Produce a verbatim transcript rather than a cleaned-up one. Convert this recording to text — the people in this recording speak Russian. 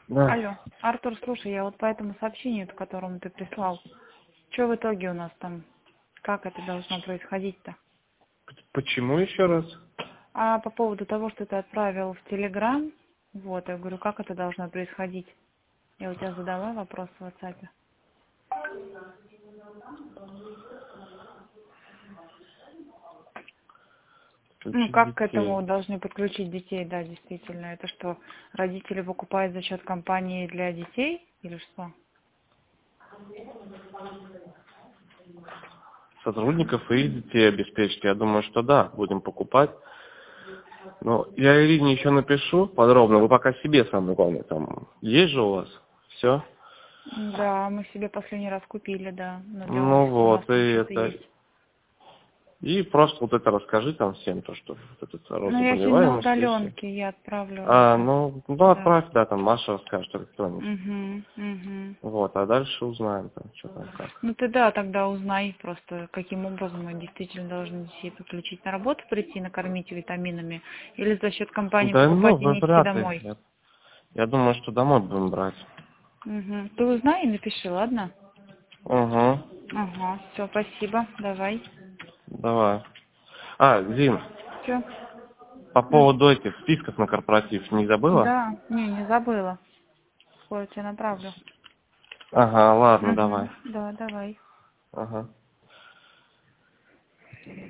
Да. Алло, Артур, слушай, я вот по этому сообщению, которому ты прислал, что в итоге у нас там, как это должно происходить-то? Почему еще раз? А по поводу того, что ты отправил в Телеграм, вот, я говорю, как это должно происходить? Я у тебя задала вопрос в WhatsApp. Ну, Включить как к этому детей. должны подключить детей, да, действительно. Это что, родители покупают за счет компании для детей или что? Сотрудников и детей обеспечить. Я думаю, что да, будем покупать. Но я Ирине еще напишу подробно. Вы пока себе самое главное там. Есть же у вас? Все? Да, мы себе последний раз купили, да. Но для Ну офиса у нас вот, и там что-то это. есть. И просто вот это расскажи там всем, то, что вот этот Ну, я сегодня на розоболеваемость и все. удаленке, я отправлю А, это. ну, ну Да. отправь, да, там Маша расскажет электронически. Угу, угу. Вот, а дальше узнаем там, что там как. Ну ты да, тогда узнай просто, каким образом мы действительно должны детей подключить. На работу прийти, накормить витаминами, или за счет компании Да ну, покупать и вы нести вряд ли. домой. Я, я думаю, что домой будем брать. Угу. Ты узнай и напиши, ладно? Угу. Ага, все, спасибо, давай. Давай. А, Зин, Все. по поводу этих списков на корпоратив не забыла? Да, не, не забыла. Скоро тебе направлю. Ага, ладно, Угу. давай. Да, давай. Ага.